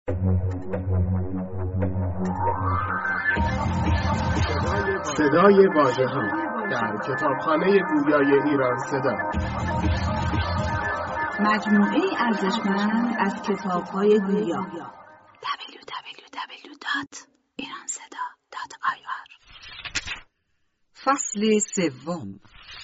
صدای واژه‌ها در کتابخانه گویای ایران صدا، مجموعه ارزشمند از کتاب‌های گویا. www.iranseda.ir. فصل سوم.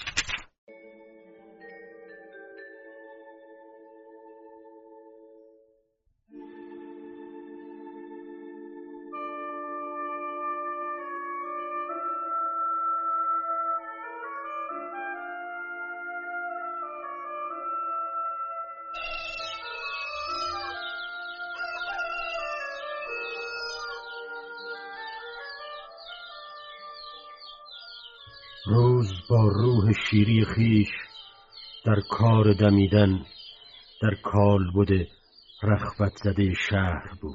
روز با روح شیری خیش در کار دمیدن در کالبد رخوت زده شهر بود.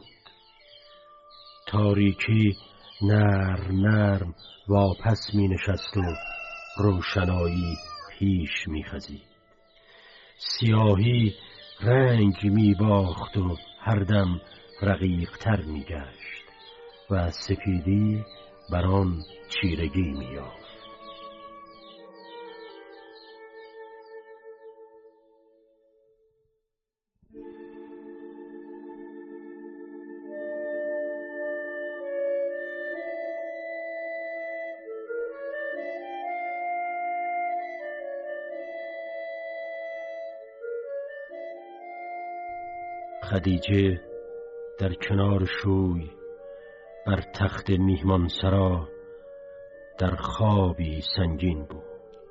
تاریکی نرم واپس می نشست و روشنایی پیش می خزید. سیاهی رنگ می باخت و هر دم رقیق تر می گشت و سپیدی بر آن چیرگی می یافت. خدیجه در کنار شوی بر تخت میهمانسرا در خوابی سنگین بود.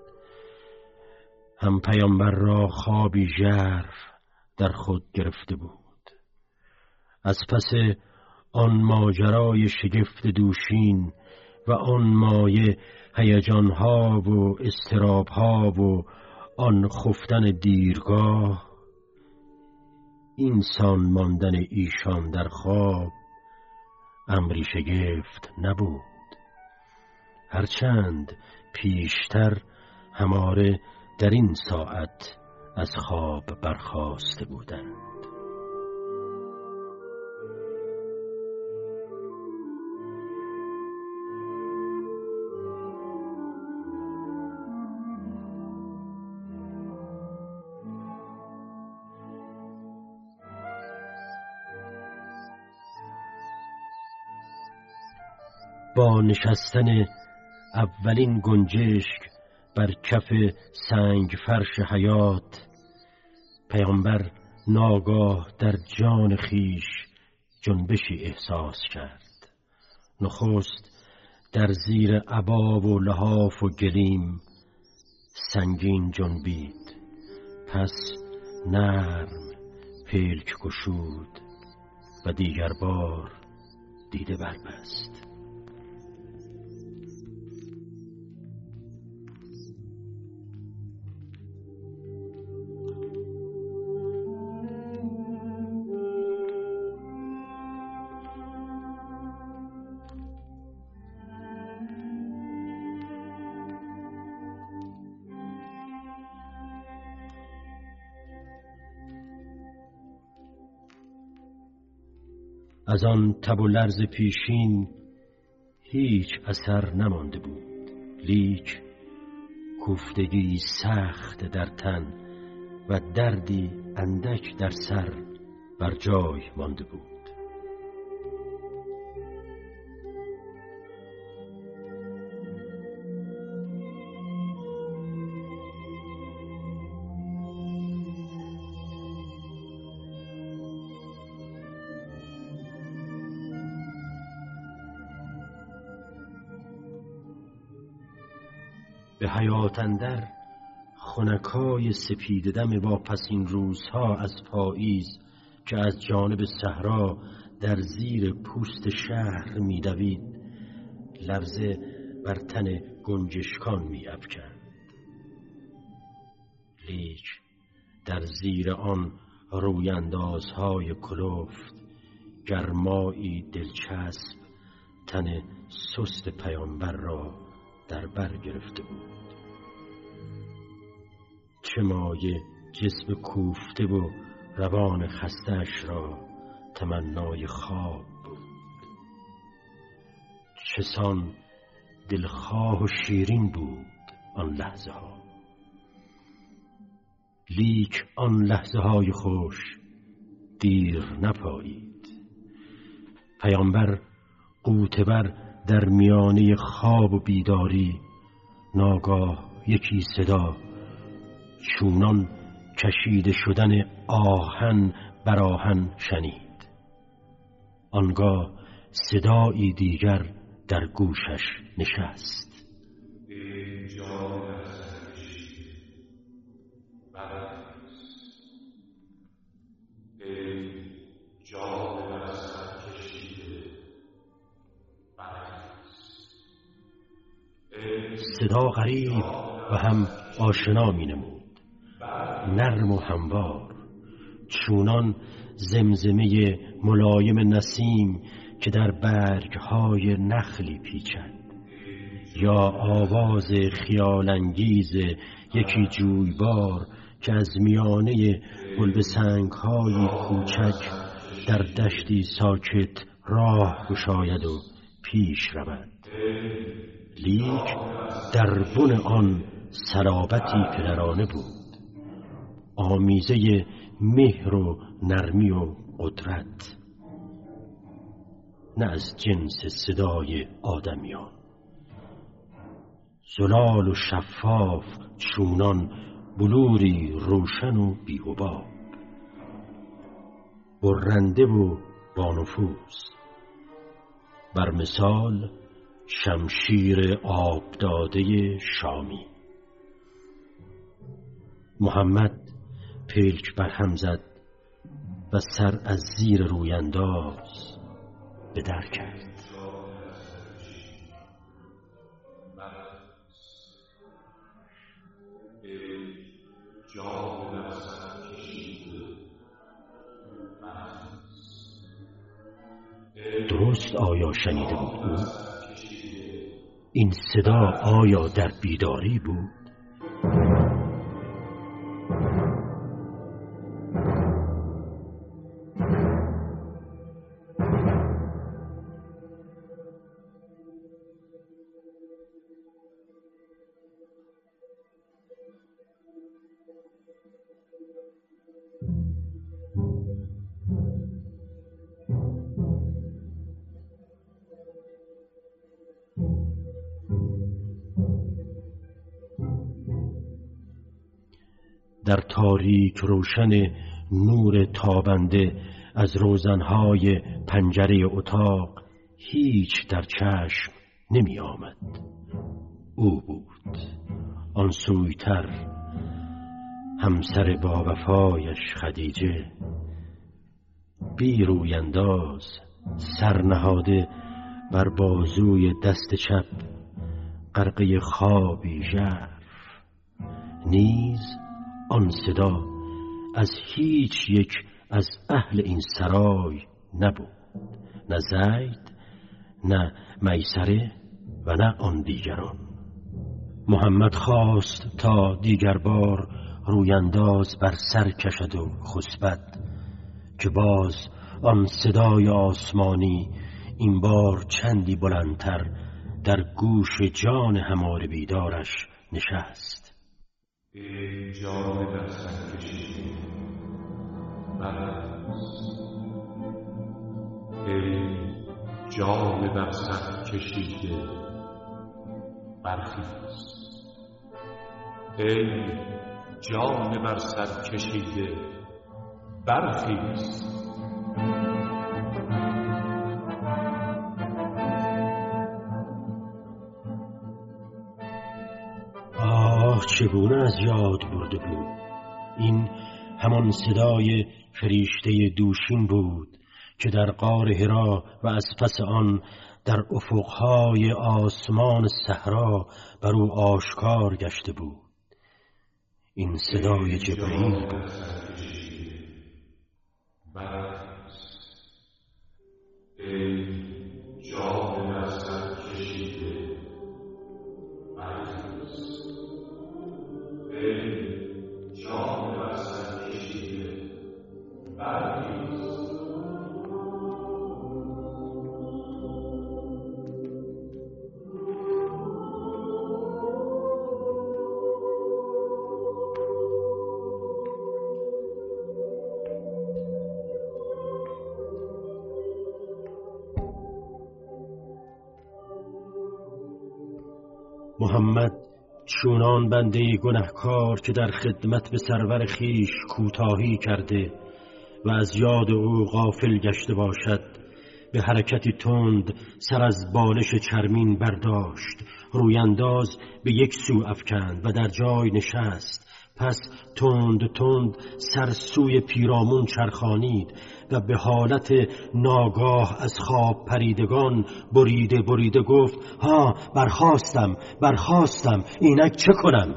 هم پیامبر را خوابی ژرف در خود گرفته بود. از پس آن ماجرای شگفت دوشین و آن مایه هیجانها و اضطرابها و آن خفتن دیرگاه، اینسان ماندن ایشان در خواب امری شگفت نبود، هرچند پیشتر هماره در این ساعت از خواب برخاسته بودند. با نشستن اولین گنجشک بر کف سنگ فرش حیات، پیامبر ناگاه در جان خیش جنبشی احساس کرد. نخست در زیر عبا و لحاف و گلیم سنگین جنبید، پس نرم پلک گشود و دیگر بار دیده بربست. از آن تب و لرز پیشین هیچ اثر نمانده بود، لیک کوفتگی سخت در تن و دردی اندک در سر بر جای مانده بود. به حیات اندر خنکای سپید دم واپسین روزها از پاییز که از جانب صحرا در زیر پوست شهر می‌دوید، لرزه بر تن گنجشکان می‌افکند. لیک در زیر آن رویندازهای کلفت گرمایی دلچسب تن سست پیامبر را در بر گرفته بود. چه مایه جسم کوفته و روان خسته‌اش را تمنای خواب بود. چسان دلخواه و شیرین بود آن لحظه ها، لیک آن لحظه های خوش دیر نپایید. پیامبر قوتبر در میانه خواب و بیداری ناگاه یکی صدا چونان کشیده شدن آهن بر آهن شنید. آنگاه صدایی دیگر در گوشش نشست. صدا غریب و هم آشنا می نمود، نرم و هموار، چونان زمزمه ملایم نسیم که در برگهای نخلی پیچد، یا آواز خیالانگیز یکی جویبار که از میانه گلبه‌سنگ‌های کوچک در دشتی ساکت راه گشاید و پیش رود. لیک در بن آن صلابتی پدرانه بود، آمیزه مهر و نرمی و قدرت، نه از جنس صدای آدمیان. زلال و شفاف چونان بلوری روشن و بی‌حباب، برنده و بانفوذ، بر مثال شمشیر آب داده شامی. محمد پلک برهم زد و سر از زیر روینداز به در کرد. درست آیا شنیده بود او؟ این صدا آیا در بیداری بود؟ در تاریک روشن نور تابنده از روزنهای پنجره اتاق هیچ در چشم نمی آمد. او بود، آن سویتر، همسر با وفایش خدیجه، بی روینداز، سر نهاده بر بازوی دست چپ، غرقه خوابی ژرف. نیز آن صدا از هیچ یک از اهل این سرای نبود، نه زید، نه میسره و نه آن دیگران. محمد خواست تا دیگر بار روینداز بر سر کشد و خسبد که باز آن صدای آسمانی این بار چندی بلندتر در گوش جان همار بیدارش نشست. ای جان در سر کشیده برخیز، ای جان بر سر کشیده برخیز، ای جان بر سر کشیده برخیز. چگونه از یاد برده بود. این همان صدای فریشته دوشین بود که در غار حرا و از پس آن در افقهای آسمان صحرا بر او آشکار گشته بود. این صدای جبرئیل بود. ای جان بر سر کشیده برخیز، ای جان بر سر کشیده برخیز. محمد چونان بنده گنهکار که در خدمت به سرور خیش کوتاهی کرده و از یاد او غافل گشته باشد، به حرکتی تند سر از بالش چرمین برداشت، روینداز به یک سو افکند و در جای نشست. پس تند تند سر سوی پیرامون چرخانید و به حالت ناگاه از خواب پریدگان بریده بریده گفت: ها، برخاستم، اینک چه کنم؟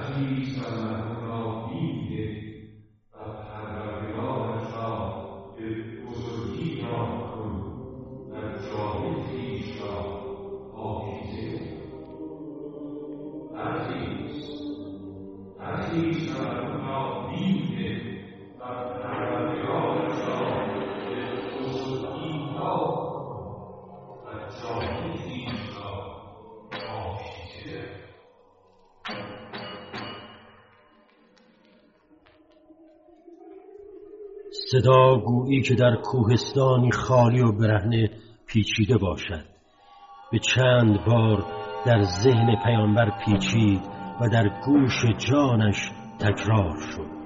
صدا گویی که در کوهستانی خالی و برهنه پیچیده باشد به چند بار در ذهن پیامبر پیچید و در گوش جانش تکرار شد.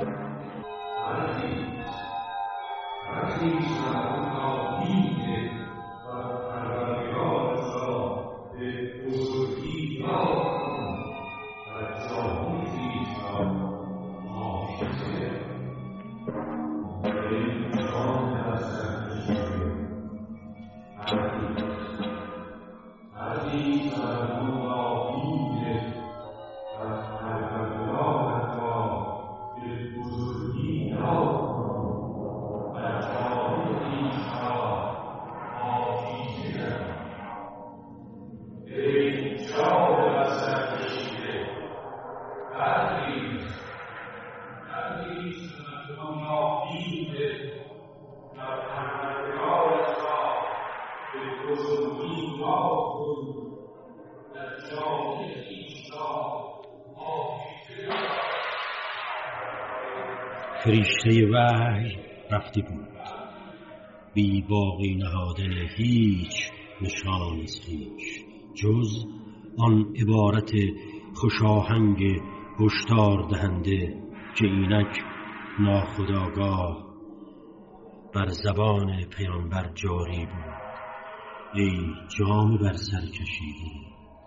فرشته وحی رفته بود، بی باقی نهادن هیچ نشان از خویش جز آن عبارت خوشاهنگ هشدار دهنده که اینک ناخودآگاه بر زبان پیامبر جاری بود: ای جام بر سر کشیدی.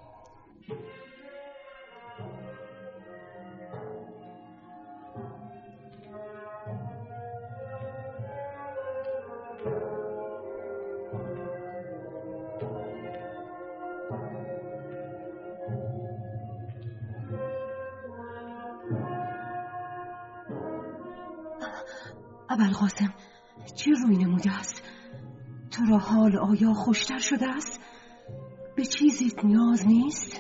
ابوالقاسم، چه روی نموده است؟ تو را حال آیا خوشتر شده است؟ به چیزیت نیاز نیست؟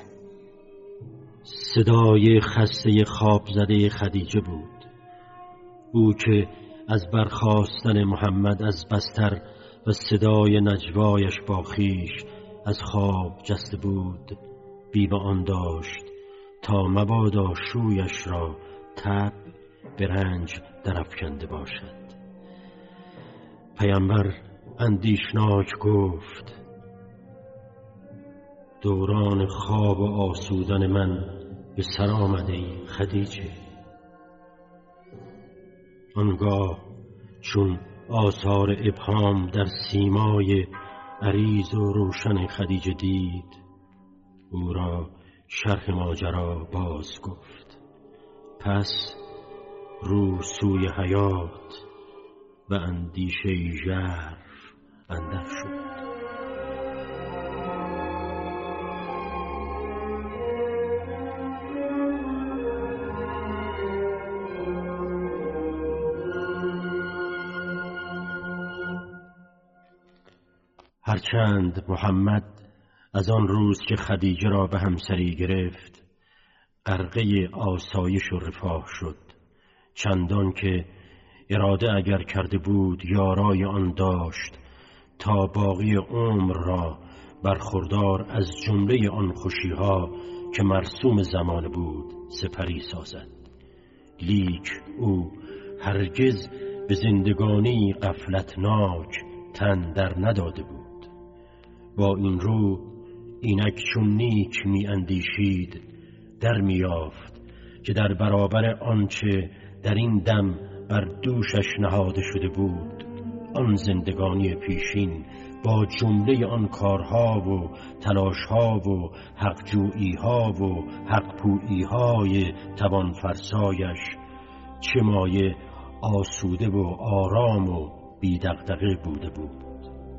صدای خسته خواب زده خدیجه بود، او که از برخاستن محمد از بستر و صدای نجوایش با خویش از خواب جسته بود، بی به آن داشت تا مبادا شویش را تب به رنج درافکنده باشد. پیامبر اندیشناک گفت: دوران خواب و آسودن من به سر آمده ای خدیجه. آنگاه چون آثار ابهام در سیمای عریض و روشن خدیجه دید، او را شرح ماجرا باز گفت. پس رو سوی حیات و اندیشه ژرف اندر شد. هرچند محمد از آن روز که خدیجه را به همسری گرفت غرقه آسایش و رفاه شد، چندان که اراده اگر کرده بود یارای آن داشت تا باقی عمر را برخوردار از جمله آن خوشیها که مرسوم زمان بود سپری سازد، لیک او هرگز به زندگانی غفلتناک تن در نداده بود. با این رو اینک چون نیک می اندیشید در می یافت که در برابر آنچه در این دم بر دوشش نهاده شده بود، آن زندگانی پیشین با جمله آن کارها و تلاشها و حقجوییها و حقپوییهای توانفرسایش چه مایه آسوده و آرام و بی دغدغه بوده بود.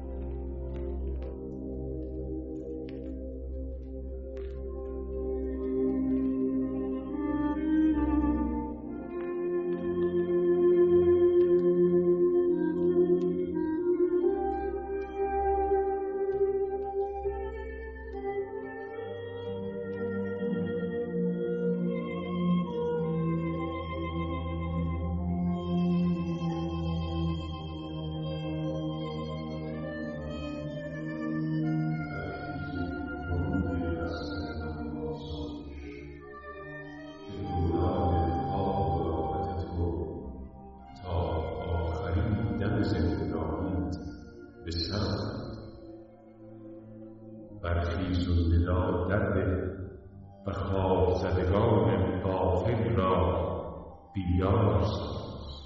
برخیز و ندا درده و خواب زدگان غافل را بیدار ساز.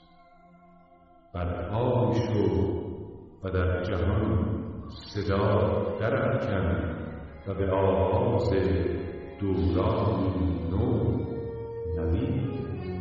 برپای شو و در جهان صدا درافکن و به آغاز دوران نو نوید.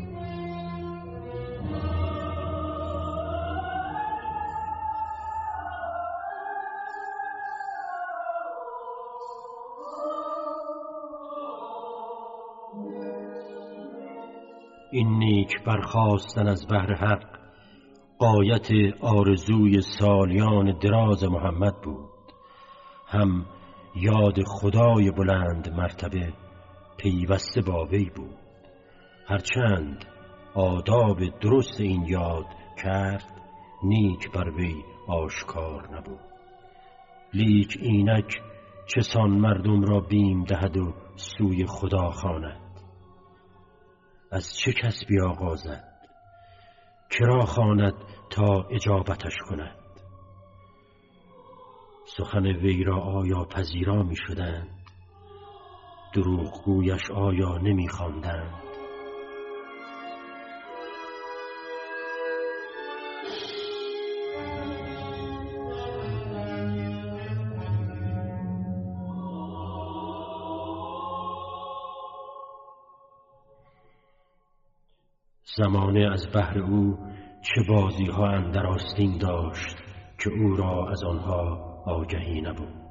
این نیک برخاستن از بحر حق غایت آرزوی سالیان دراز محمد بود، هم یاد خدای بلند مرتبه پیوسته با وی بود. هرچند آداب درست این یاد کرد نیک بر وی آشکار نبود، لیک اینک چسان مردم را بیم دهد و سوی خدا خواند. از چه کس بیاغازد، کرا خواند تا اجابتش کند. سخن وی را آیا پذیرا می شدند؟ دروغگویش آیا نمی خواندند؟ زمانه از بحر او چه بازی ها اندر آستین داشت که او را از آنها آگهی نبود.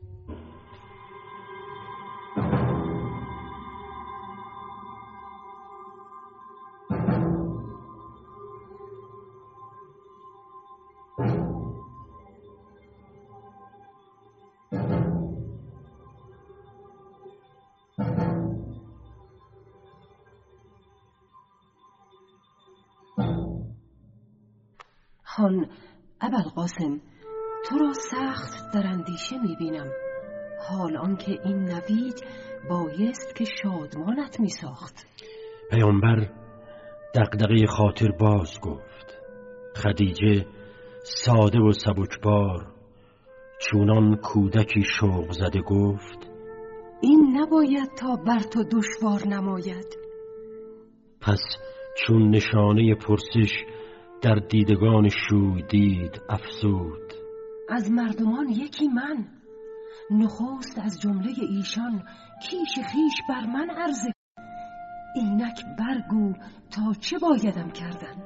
هان ابوالقاسم، تو را سخت در اندیشه می‌بینم، حال آنکه این نوید بایست که شادمانت می‌ساخت. پیامبر دغدغه خاطر باز گفت. خدیجه ساده و سبکبار چونان کودکی شوق زده گفت این نباید تا بر تو دشوار نماید. پس چون نشانه پرسش در دیدگان شوی دید افسود. از مردمان یکی من، نخست از جمله ایشان کیش خیش بر من عرضه. اینک برگو تا چه بایدم کردن.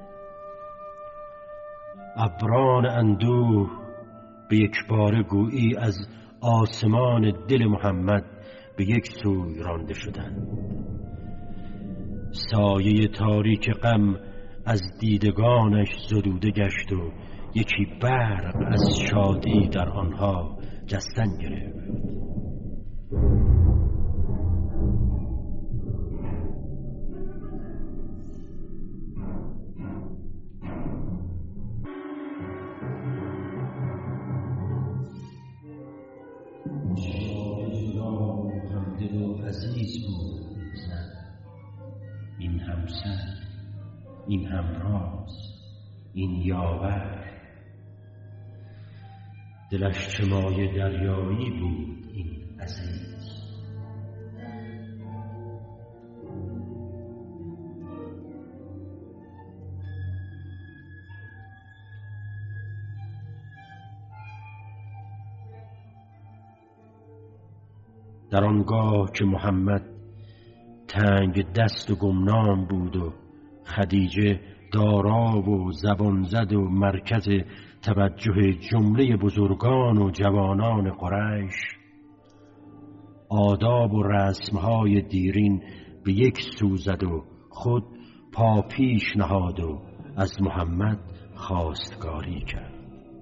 ابران اندوه به یک بار گویی از آسمان دل محمد به یک سوی رانده شدند. سایه تاریک غم از دیدگانش زدوده گشت و یکی برق از شادی در آنها جستن گرفت. همدل و عزیز بود این زن، این همسر، این همراز، این یاور. دلش چه مایه دریایی بود این عزیز. در آنگاه که محمد تنگ دست و گمنام بود و خدیجه دارا و زبان زد و مرکز توجه جمله بزرگان و جوانان قریش، آداب و رسمهای دیرین به یک سو زد و خود پا پیش نهاد و از محمد خواستگاری کرد.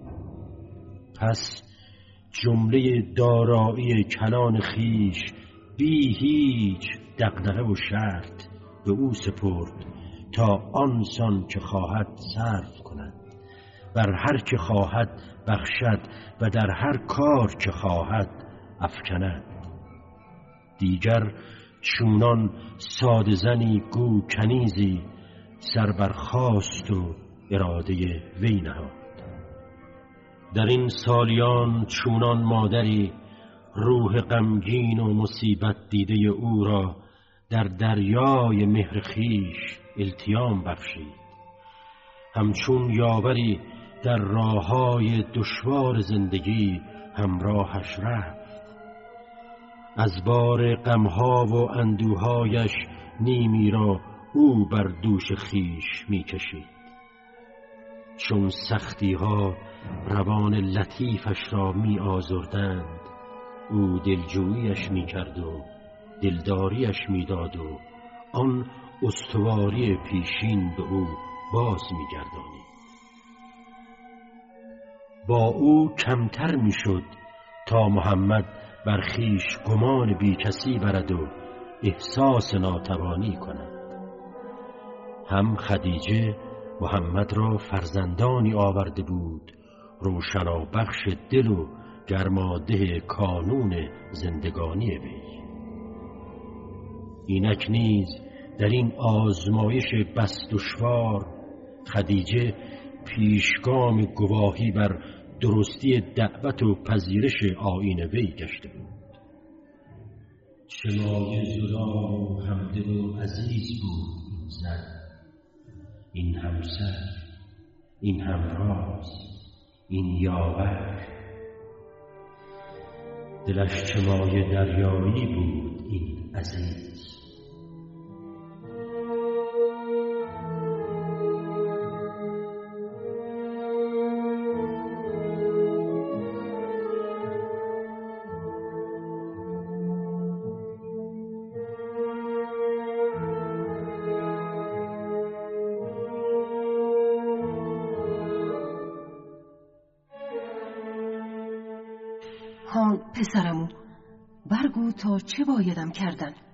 پس جمله دارایی کلان خیش بی هیچ دغدغه و شرط به او سپرد تا آنسان که خواهد صرف کند، بر هر که خواهد بخشد و در هر کار که خواهد افکند. دیگر چونان ساده زنی گو کنیزی سر برخاست و اراده وی نهاد. در این سالیان چونان مادری روح غمگین و مصیبت دیده او را در دریای مهر خویش التیام بخشید، همچون یاوری در راههای دشوار زندگی همراهش رفت. از بار غمها و اندوهایش نیمی را او بر دوش خویش می کشید. چون سختیها روان لطیفش را می آزردند، او دلجوییش می کرد و دلداریش می داد و آن استواری پیشین به او باز می گردانید. با او کمتر می شد تا محمد بر خویش گمان بی کسی برد و احساس ناتوانی کند. هم خدیجه محمد را فرزندانی آورده بود روشنا بخش دل و گرماده کانون زندگانی وی. اینک نیز در این آزمایش بس دشوار خدیجه پیشگام گواهی بر درستی دعوت و پذیرش آیین وی گشته بود. چه مایه زدا و همدل و عزیز بود این زن، این همسر، این همراز، این یاور. دلش چه مایه دریایی بود این عزیز. ها پسرمو، برگو تا چه بایدم کردن؟